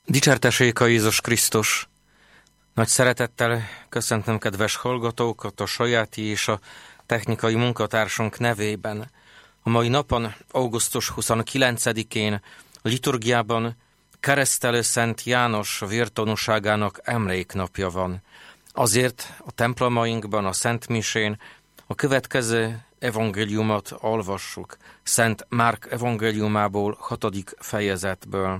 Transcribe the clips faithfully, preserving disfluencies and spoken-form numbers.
Dicsértessék a Jézus Krisztus! Nagy szeretettel köszöntöm kedves hallgatókat a sajáti és a technikai munkatársunk nevében. A mai napon, augusztus huszonkilencedikén a liturgiában Keresztelő Szent János vértanúságának emléknapja van. Azért a templomainkban, a Szent Misén a következő evangéliumot olvassuk, Szent Márk evangéliumából, hatodik fejezetből.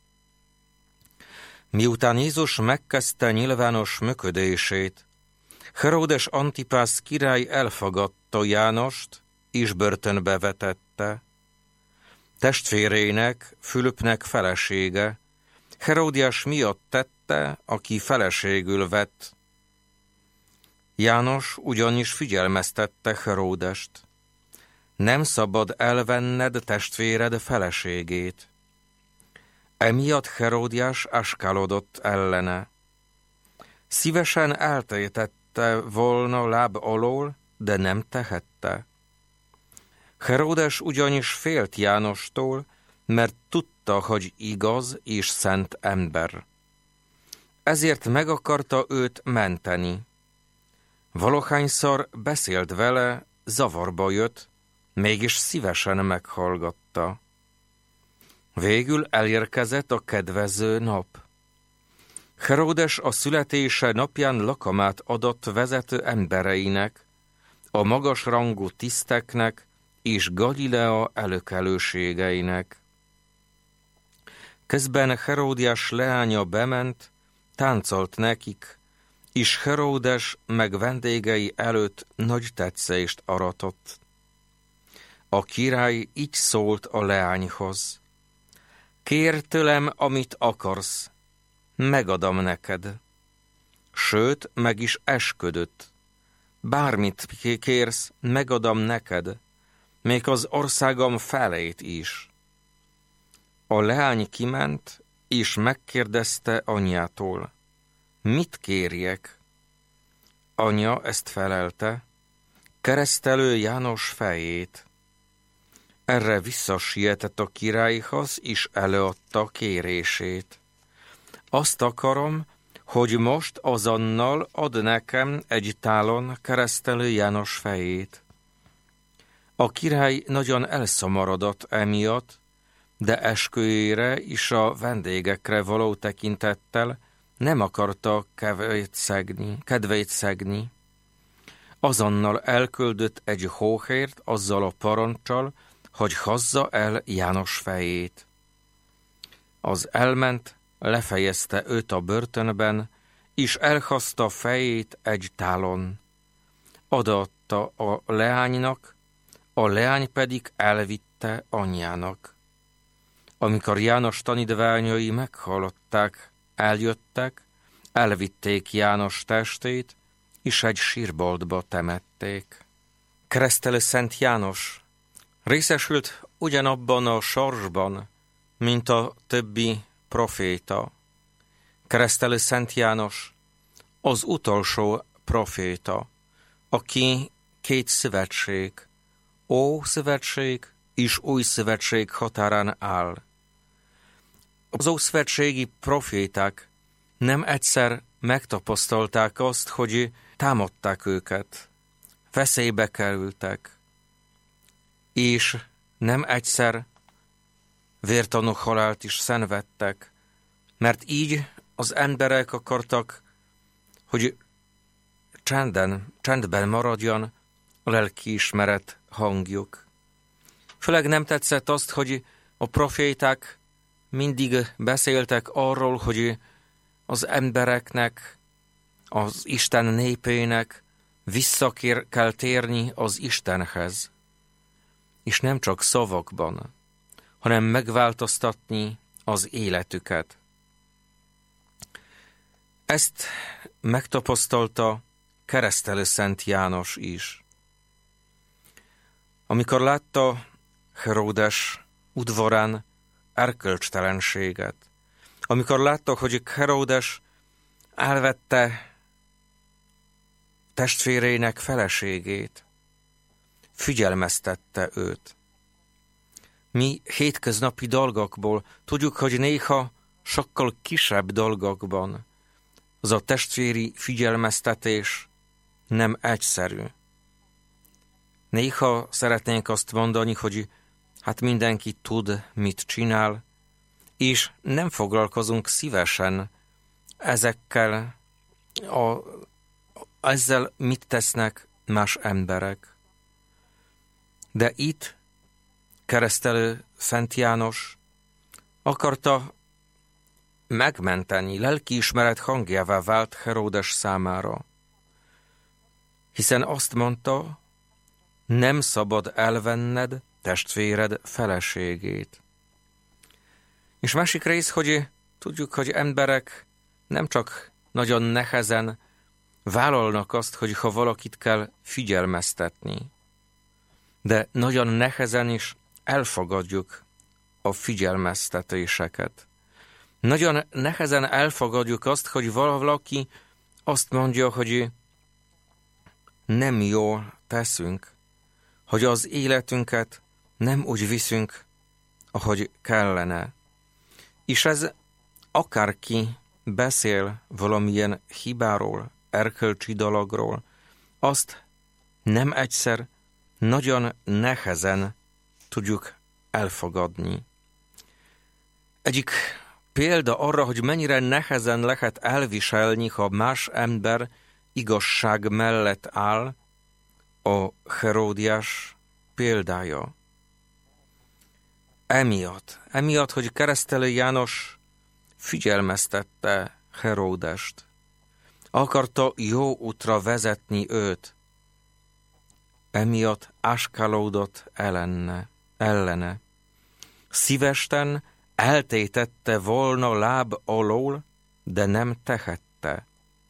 Miután Jézus megkezdte nyilvános működését, Heródes Antipász király elfogadta Jánost, és börtönbe vetette. Testvérének, Fülöpnek felesége, Heródiás miatt tette, aki feleségül vett. János ugyanis figyelmeztette Heródest: nem szabad elvenned testvéred feleségét. Emiatt Heródiás áskálodott ellene. Szívesen eltétette volna láb alól, de nem tehette. Heródes ugyanis félt Jánostól, mert tudta, hogy igaz és szent ember. Ezért meg akarta őt menteni. Valahányszor beszélt vele, zavarba jött, mégis szívesen meghallgatta. Végül elérkezett a kedvező nap. Heródes a születése napján lakomát adott vezető embereinek, a magasrangú tiszteknek és Galilea előkelőségeinek. Közben Heródiás leánya bement, táncolt nekik, és Heródes meg vendégei előtt nagy tetszést aratott. A király így szólt a leányhoz: kérj tőlem, amit akarsz, megadom neked. Sőt, meg is esküdött. Bármit kérsz, megadom neked, még az országom felét is. A leány kiment, és megkérdezte anyjától: mit kérjek? Anya ezt felelte: Keresztelő János fejét. Erre visszasietett a királyhoz, és előadta kérését. Azt akarom, hogy most azonnal ad nekem egy tálon Keresztelő János fejét. A király nagyon elszomorodott emiatt, de esküjére és a vendégekre való tekintettel nem akarta kedvét szegni. Kedvét szegni. Azonnal elküldött egy hóhért azzal a parancsal, hogy hozza el János fejét. Az elment, lefejezte őt a börtönben, és elhozta fejét egy tálon. Adatta a leánynak, a leány pedig elvitte anyjának. Amikor János tanítványai meghallották, eljöttek, elvitték János testét, és egy sírboltba temették. Keresztelő Szent János részesült ugyanabban a sorsban, mint a többi proféta. Keresztelő Szent János az utolsó proféta, aki két szövetség, Ószövetség és Új Szövetség határán áll. Az ószövetségi proféták nem egyszer megtapasztalták azt, hogy támadták őket, veszélybe kerültek, és nem egyszer vértanú halált is szenvedtek, mert így az emberek akartak, hogy csenden, csendben maradjon a lelkiismeret hangjuk. Főleg nem tetszett azt, hogy a proféták mindig beszéltek arról, hogy az embereknek, az Isten népének vissza kell térni az Istenhez. És nem csak szavakban, hanem megváltoztatni az életüket. Ezt megtapasztalta Keresztelő Szent János is. Amikor látta Heródes udvarán erkölcstelenséget, amikor látta, hogy Heródes elvette testvérének feleségét, figyelmeztette őt. Mi hétköznapi dolgokból tudjuk, hogy néha sokkal kisebb dolgokban az a testvéri figyelmeztetés nem egyszerű. Néha szeretnénk azt mondani, hogy hát mindenki tud, mit csinál, és nem foglalkozunk szívesen ezekkel, a, ezzel mit tesznek más emberek. De itt keresztelő Szent János akarta megmenteni, lelkiismeret hangjává vált Heródes számára. Hiszen azt mondta, nem szabad elvenned testvéred feleségét. És másik rész, hogy tudjuk, hogy emberek nem csak nagyon nehezen vállalnak azt, hogy ha valakit kell figyelmeztetni, de nagyon nehezen is elfogadjuk a figyelmeztetéseket. Nagyon nehezen elfogadjuk azt, hogy valaki azt mondja, hogy nem jól teszünk, hogy az életünket nem úgy viszünk, ahogy kellene. És ez akárki beszél valamilyen hibáról, erkölcsi dologról, azt nem egyszer, nagyon nehezen tudjuk elfogadni. Egyik példa arra, hogy mennyire nehezen lehet elviselni, ha más ember igazság mellett áll, a Heródiás példája. Emiatt, emiatt, hogy keresztelő János figyelmeztette Heródest, akarta jó útra vezetni őt, emiatt áskálódott ellene, ellene. Szívesten eltétette volna láb alól, de nem tehette.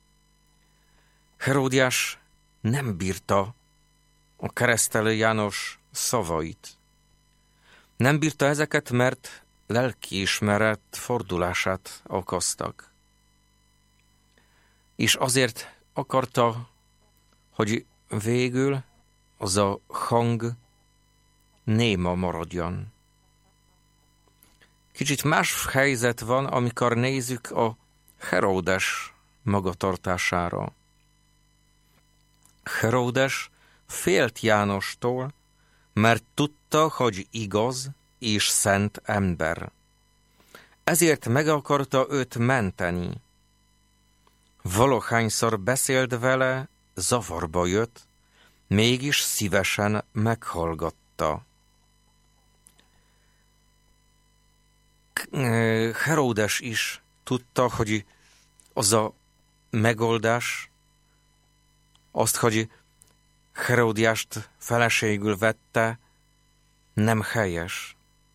Heródiás nem bírta a keresztelő János szavait. Nem bírta ezeket, mert lelkiismeret fordulását okoztak. És azért akarta, hogy végül az a hang néma maradjon. Kicsit más helyzet van, amikor nézzük a Heródes magatartására. Heródes félt Jánostól, mert tudta, hogy igaz és szent ember. Ezért meg akarta őt menteni. Valahányszor beszélt vele, zavarba jött, mégis szívesen meghallgatta. Heródes is tudta, hogy az a megoldás, azt, hogy Heródiást feleségül vette, nem helyes.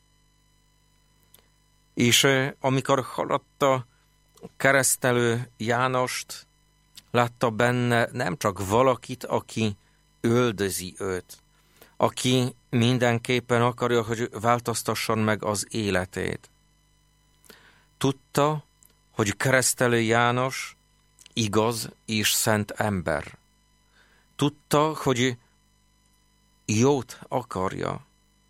És amikor hallotta keresztelő Jánost, látta benne nem csak valakit, aki üldözi őt, aki mindenképpen akarja, hogy változtasson meg az életét. Tudta, hogy keresztelő János igaz és szent ember. Tudta, hogy jót akarja.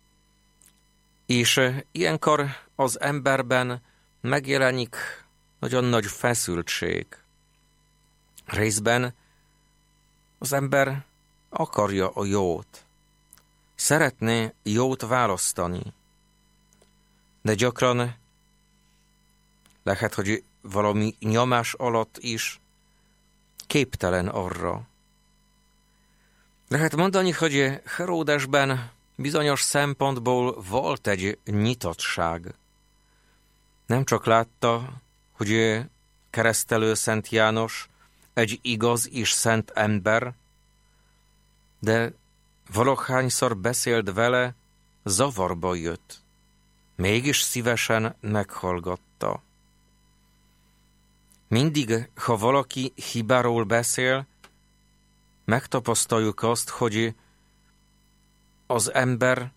És ilyenkor az emberben megjelenik nagyon nagy feszültség. Részben az ember akarja a jót. Szeretné jót választani. De gyakran lehet, hogy valami nyomás alatt is képtelen arra. Lehet mondani, hogy Heródesben bizonyos szempontból volt egy nyitottság. Nem csak látta, hogy keresztelő Szent János egy igaz és szent ember, de valahányszor beszélt vele, zavarba jött. Mégis szívesen meghallgatta. Mindig, ha valaki hibáról beszél, megtapasztaljuk azt, hogy az ember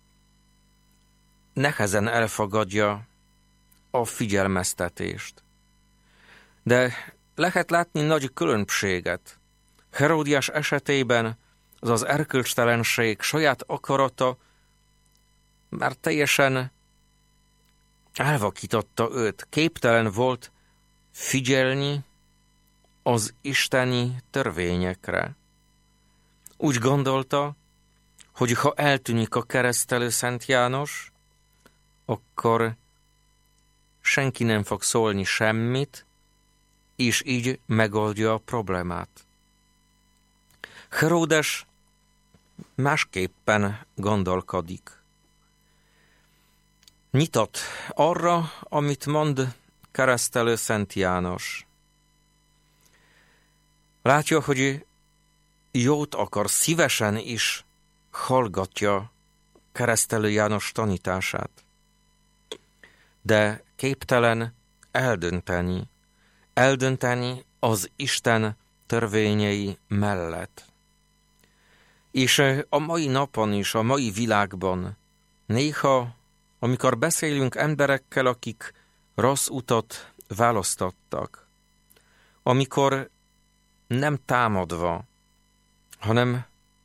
nehezen elfogadja a figyelmeztetést. De lehet látni nagy különbséget. Heródiás esetében az az erkölcstelenség, saját akarata már teljesen elvakította őt, képtelen volt figyelni az isteni törvényekre. Úgy gondolta, hogy ha eltűnik a keresztelő Szent János, akkor senki nem fog szólni semmit, és így megoldja a problémát. Heródes másképpen gondolkodik. Nyitott arra, amit mond keresztelő Szent János. Látja, hogy jót akar, szívesen is hallgatja keresztelő János tanítását. De képtelen eldönteni, eldönteni az Isten törvényei mellett. És a mai napon is, a mai világban néha, amikor beszélünk emberekkel, akik rossz utat választottak, amikor nem támadva, hanem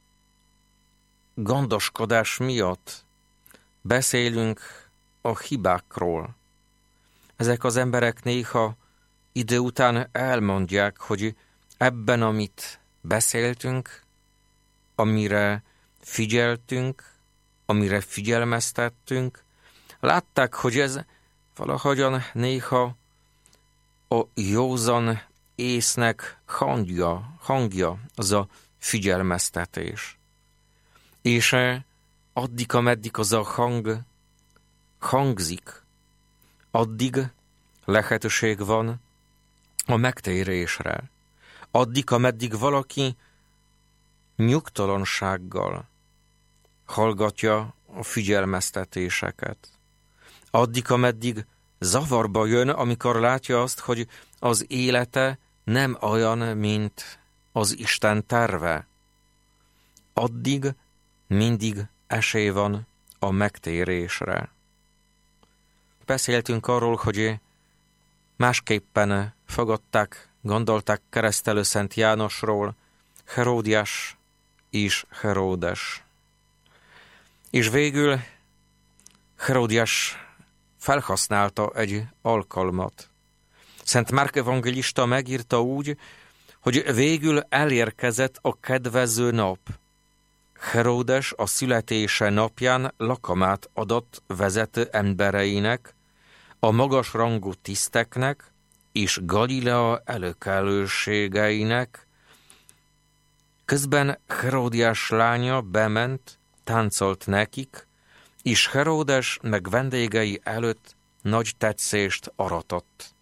gondoskodás miatt beszélünk a hibákról. Ezek az emberek néha idő után elmondják, hogy ebben, amit beszéltünk, amire figyeltünk, amire figyelmeztettünk, látták, hogy ez valahogyan néha a józan észnek hangja, hangja, az a figyelmeztetés. És addig, ameddig az a hang hangzik, addig lehetőség van a megtérésre. Addig, ameddig valaki nyugtalansággal hallgatja a figyelmeztetéseket. Addig, ameddig zavarba jön, amikor látja azt, hogy az élete nem olyan, mint az Isten terve. Addig mindig esély van a megtérésre. Beszéltünk arról, hogy másképpen fogadták, gondolták keresztelő Szent Jánosról Heródiás és Heródes. És végül Heródiás felhasználta egy alkalmat. Szent Márk evangélista megírta úgy, hogy végül elérkezett a kedvező nap. Heródes a születése napján lakomát adott vezető embereinek, a magas rangú tiszteknek és Galilea előkelőségeinek. Közben Heródiás lánya bement, táncolt nekik, és Heródes meg vendégei előtt nagy tetszést aratott.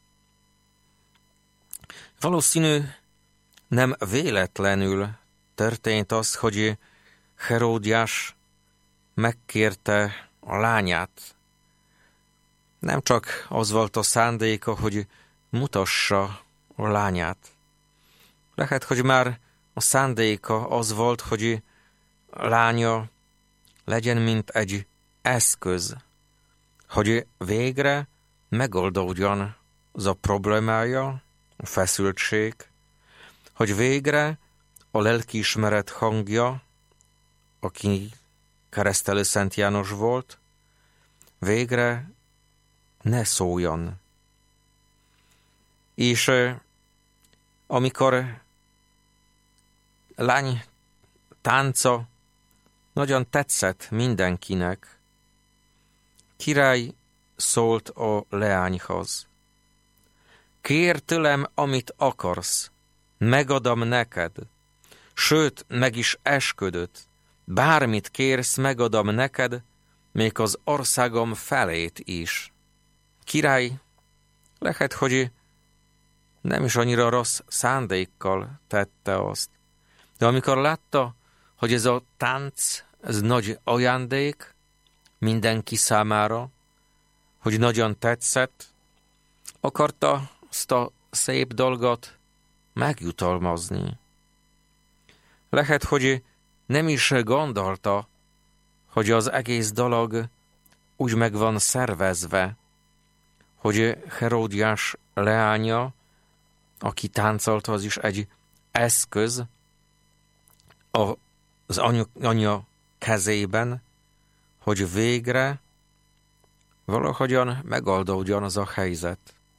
Valószínű, nem véletlenül történt az, hogy Heródiás megkérte a lányát. Nem csak az volt a szándéka, hogy mutassa a lányát. Lehet, hogy már a szándéka az volt, hogy a lánya legyen, mint egy eszköz, hogy végre megoldódjon az a problémája, a feszültség, hogy végre a lelkiismeret hangja, aki keresztelő Szent János volt, végre ne szóljon. És amikor lány tánca nagyon tetszett mindenkinek, király szólt a leányhoz. Kér tőlem, amit akarsz, megadom neked, sőt, meg is esküdött, bármit kérsz, megadom neked, még az országom felét is. Király lehet, hogy nem is annyira rossz szándékkal tette azt, de amikor látta, hogy ez a tánc, ez nagy ajándék mindenki számára, hogy nagyon tetszett, akarta azt a szép dolgot megjutalmazni. Lehet, hogy nem is gondolta, hogy az egész dolog úgy meg van szervezve, hogy Heródiás leánya, aki táncolt, az is egy eszköz az anya, anya kezében, hogy végre valahogyan megoldódjon az a helyzet.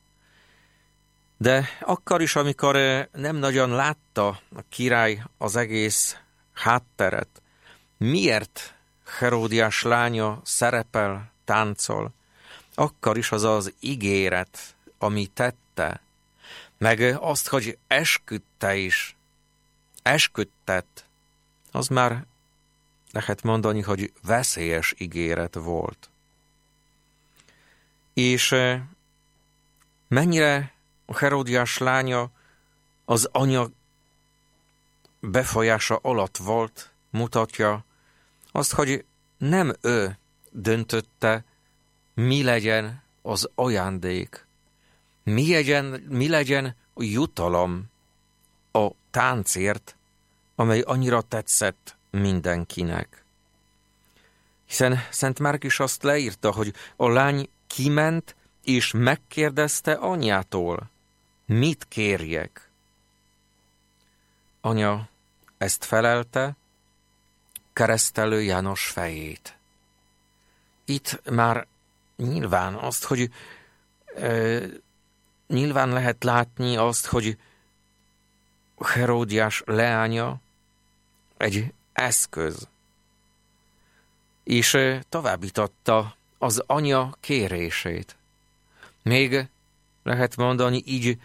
De akkor is, amikor nem nagyon látta a király az egész hátteret, miért Heródiás lánya szerepel, táncol, akkor is az az ígéret, ami tette, meg azt, hogy esküdte is, esküdtett, az már lehet mondani, hogy veszélyes ígéret volt. És mennyire a Heródiás lánya az anya befolyása alatt volt, mutatja azt, hogy nem ő döntötte, mi legyen az ajándék, mi legyen, mi legyen a jutalom a táncért, amely annyira tetszett mindenkinek. Hiszen Szent Márk is azt leírta, hogy a lány kiment és megkérdezte anyjától, mit kérjek. Anya ezt felelte, Keresztelő János fejét. Itt már nyilván azt, hogy e, nyilván lehet látni azt, hogy Heródiás leánya egy eszköz, és továbbította az anya kérését. Még lehet mondani így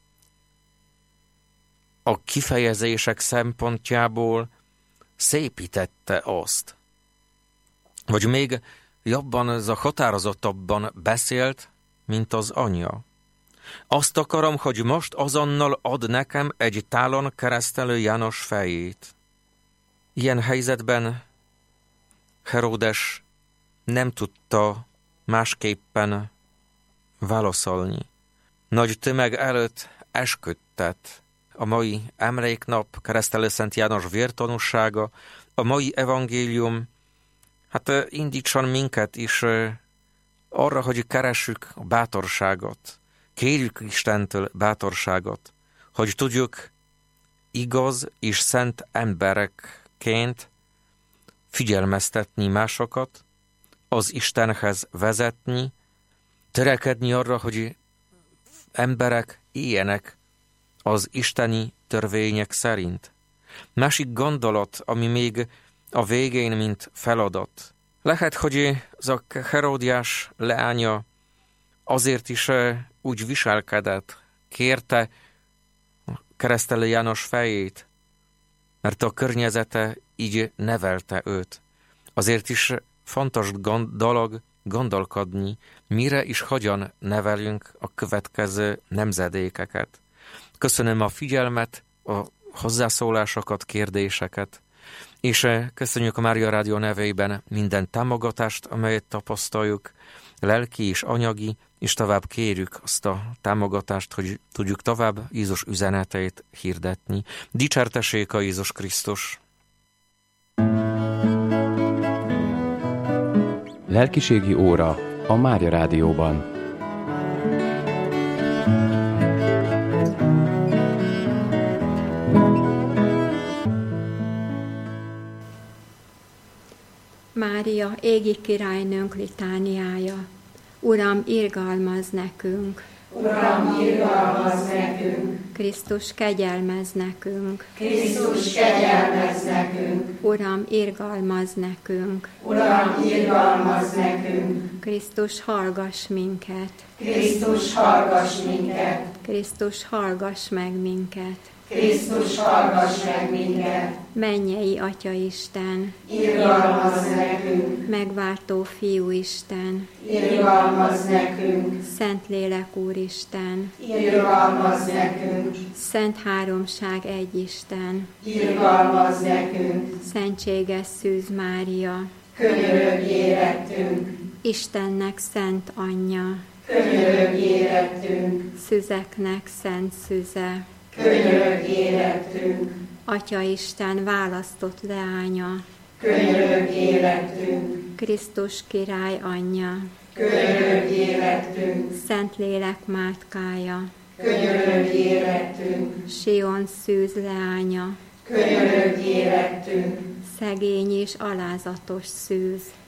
a kifejezések szempontjából szépítette azt. Vagy még jobban, ez a határozottabban beszélt, mint az anyja. Azt akarom, hogy most azonnal ad nekem egy tálon Keresztelő János fejét. Ilyen helyzetben Heródes nem tudta másképpen válaszolni. Nagy tömeg előtt esküdtet. A mai emléknap, Keresztelő Szent János vértanúsága, a mai evangélium, hát indítson minket is arra, hogy keressük a bátorságot. Kérjük Istentől bátorságot, hogy tudjuk igaz és szent emberekként figyelmeztetni másokat, az Istenhez vezetni, törekedni arra, hogy emberek éljenek az isteni törvények szerint. Másik gondolat, ami még a végén, mint feladat. Lehet, hogy az a Heródiás leánya azért is úgy viselkedett, kérte Keresztelő János fejét, mert a környezete így nevelte őt. Azért is fontos gond, dolog gondolkodni, mire is hogyan nevelünk a következő nemzedékeket. Köszönöm a figyelmet, a hozzászólásokat, kérdéseket, és köszönjük a Mária Rádió nevében minden támogatást, amelyet tapasztaljuk, lelki és anyagi, és tovább kérjük azt a támogatást, hogy tudjuk tovább Jézus üzeneteit hirdetni. Dicsértessék a Jézus Krisztus! Lelkiségi óra a Mária Rádióban. Mária, égi királynőnk litániája. Uram, irgalmazz nekünk! Uram, irgalmazz nekünk! Krisztus, kegyelmezz nekünk! Krisztus, kegyelmezz nekünk! Uram, irgalmazz nekünk! Uram, irgalmazz nekünk! Krisztus, hallgass minket! Krisztus, hallgass minket! Krisztus, hallgass meg minket! Krisztus, hallgass meg minket! Mennyei Atya Isten! Irgalmazz nekünk! Megváltó Fiú Isten! Irgalmazz nekünk! Szentlélek Úristen! Irgalmazz nekünk! Szent Háromság egy Isten! Irgalmazz nekünk! Szentséges Szűz Mária! Könyörögj érettünk! Istennek szent anyja! Könyörögj érettünk! Szüzeknek szent szüze! Könyörögj érettünk! Atya Isten választott leánya! Könyörögj érettünk! Krisztus király anyja! Könyörögj érettünk! Szentlélek mátkája! Könyörögj érettünk! Sion szűz leánya! Könyörögj érettünk! Szegény és alázatos szűz!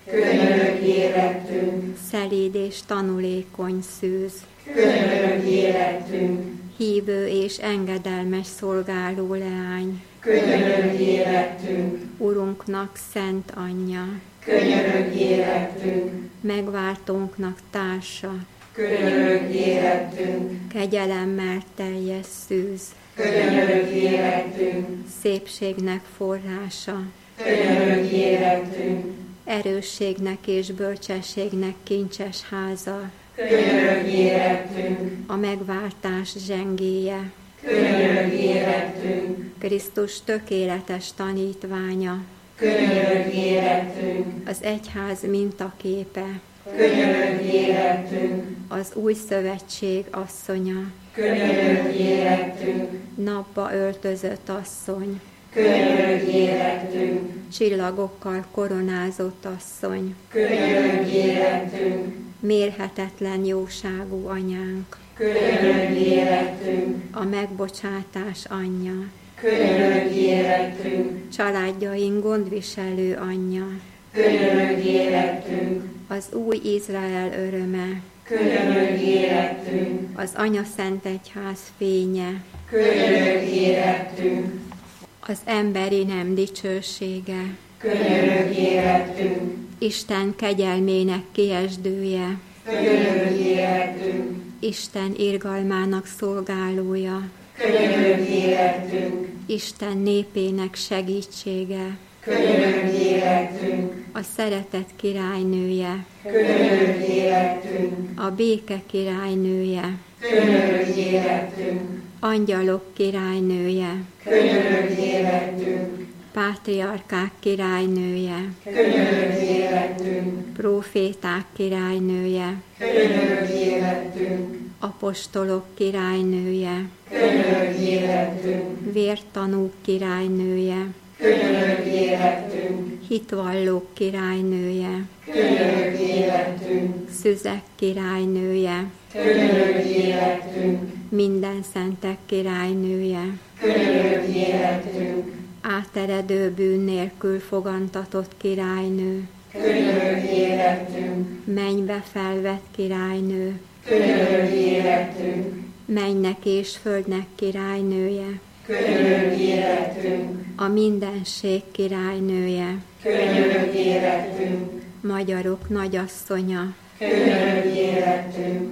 könyörögj érettünk, szelíd és tanulékony szűz, könyörögj érettünk, hívő és engedelmes szolgáló leány, könyörögj érettünk, Urunknak szent anyja, könyörögj érettünk, megváltónknak társa, könyörögj érettünk, kegyelemmel teljes szűz, könyörögj érettünk, szépségnek forrása, könyörögj érettünk, erősségnek és bölcsességnek kincses háza, könyörögj érettünk, a megváltás zsengéje, könyörögj érettünk, Krisztus tökéletes tanítványa, könyörögj érettünk, az egyház mintaképe, könyörögj érettünk, az új szövetség asszonya, könyörögj érettünk, napba öltözött asszony, könyörögj érettünk, csillagokkal koronázott asszony, könyörögj érettünk, mérhetetlen jóságú anyánk, könyörögj érettünk, a megbocsátás anyja, könyörögj érettünk, családjaink gondviselő anyja, könyörögj érettünk, az új Izrael öröme, könyörögj érettünk, az Anya Szent Egyház fénye, könyörögj érettünk, az emberi nem dicsősége, könyörögj érettünk, Isten kegyelmének kiesdője, könyörögj érettünk, Isten irgalmának szolgálója, könyörögj érettünk, Isten népének segítsége, könyörögj érettünk, a szeretet királynője, könyörögj érettünk, a béke királynője, könyörögj érettünk, angyalok királynője, könyörögj érettünk, pátriarkák királynője, könyörögj érettünk, próféták királynője, könyörögj érettünk, apostolok királynője, könyörögj érettünk, vértanúk királynője, könyörögj érettünk, hitvallók királynője, könyörögj érettünk, szüzek királynője, könyörögj érettünk, minden szentek királynője, könyörögj érettünk, áteredő bűn nélkül fogantatott királynő, könyörögj érettünk, mennybe felvett királynő, könyörögj érettünk, mennynek és földnek királynője, könyörögj érettünk, a mindenség királynője, könyörögj érettünk, magyarok nagyasszonya, könyörögj érettünk,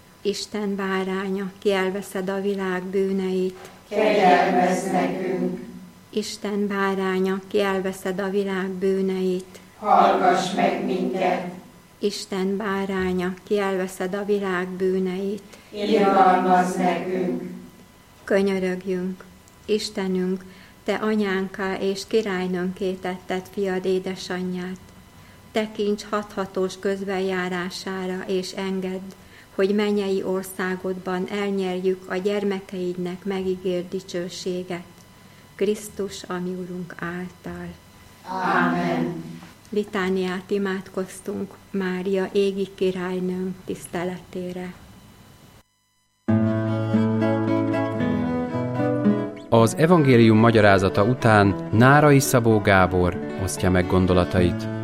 Isten báránya, ki elveszed a világ bűneit, kegyelmezz nekünk, Isten báránya, ki elveszed a világ bűneit, hallgass meg minket, Isten báránya, ki elveszed a világ bűneit, irgalmazz nekünk, könyörögjünk, Istenünk, Te anyánká és királynőnké tetted fiad édesanyját, tekints hathatós közbenjárására és engedd, hogy mennyei országodban elnyerjük a gyermekeidnek megígért dicsőséget, Krisztus, a mi Urunk által. Ámen. Litániát imádkoztunk Mária égi királynőnk tiszteletére. Az evangélium magyarázata után Nárai Szabó Gábor osztja meg gondolatait.